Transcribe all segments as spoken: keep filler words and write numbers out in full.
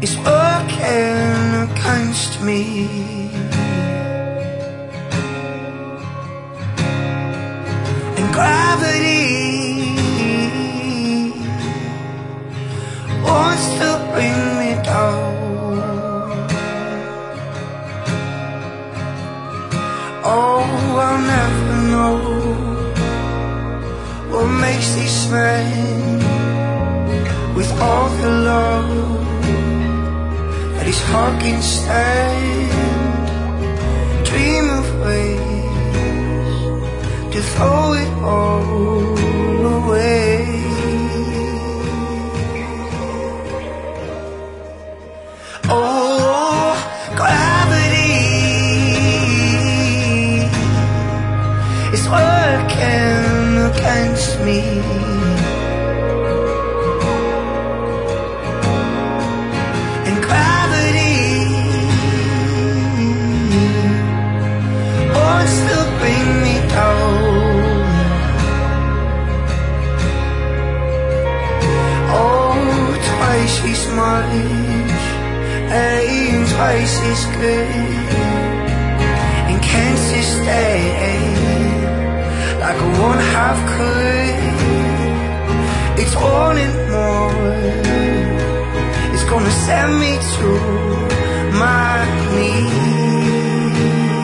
is working against me. And gravity wants to bring me down. Oh, I'll never know what makes these men, with all the love that his heart can stand, dream of ways to throw it all away. Oh, gravity is working against me. And gravity wants to bring me down. Oh, twice as much and twice as good, and can't sustain like a one half could. It's wanting more, it's gonna send me to my knees.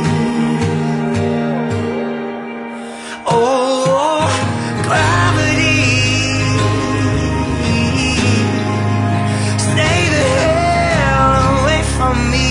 Oh, gravity, stay the hell away from me.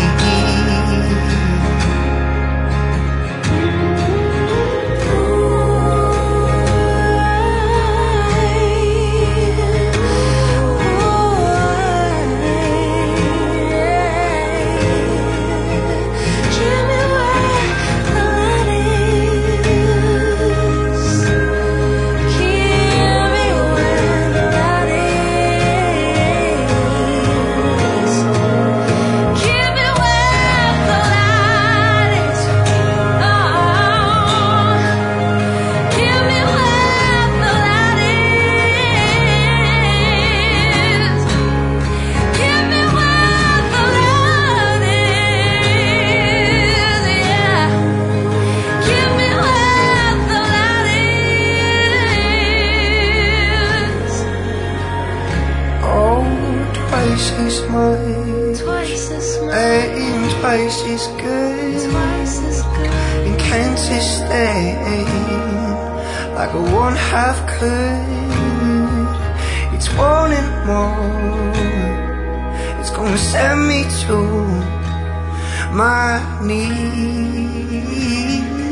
Twice as much, twice as much, and twice as good, twice as good, and can't sustain like a one half could. It's wanting more, it's gonna send me to my knees.